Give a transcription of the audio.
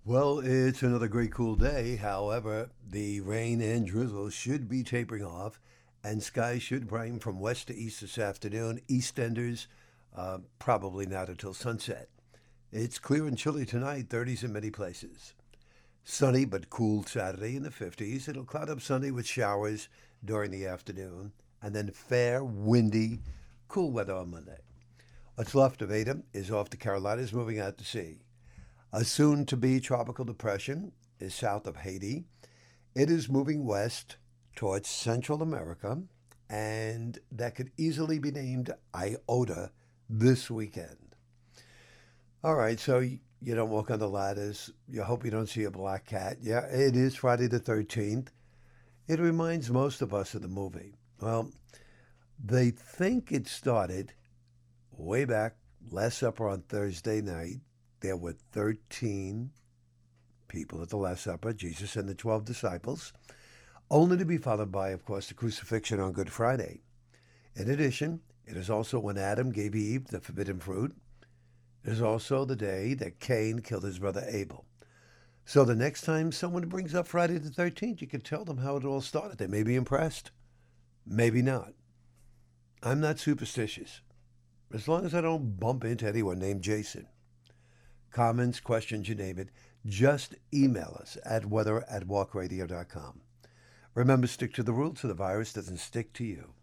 Well, it's another great cool day. However, the rain and drizzle should be tapering off, and skies should brighten from west to east this afternoon. Eastenders, probably not until sunset. It's clear and chilly tonight, 30s in many places. Sunny but cool Saturday in the 50s. It'll cloud up Sunday with showers during the afternoon, and then fair, windy, cool weather on Monday. What's left of Ada is off the Carolinas, moving out to sea. A soon to be tropical depression is south of Haiti. It is moving west towards Central America, and that could easily be named Iota this weekend. All right, so you don't walk on the ladders. You hope you don't see a black cat. Yeah, it is Friday the 13th. It reminds most of us of the movie. Well, they think it started way back, Last Supper on Thursday night. There were 13 people at the Last Supper, Jesus and the 12 disciples, only to be followed by, of course, the crucifixion on Good Friday. In addition, it is also when Adam gave Eve the forbidden fruit. It is also the day that Cain killed his brother Abel. So the next time someone brings up Friday the 13th, you can tell them how it all started. They may be impressed, maybe not. I'm not superstitious, as long as I don't bump into anyone named Jason. Comments, questions, you name it, just email us at weather@walkradio.com. Remember, stick to the rules so the virus doesn't stick to you.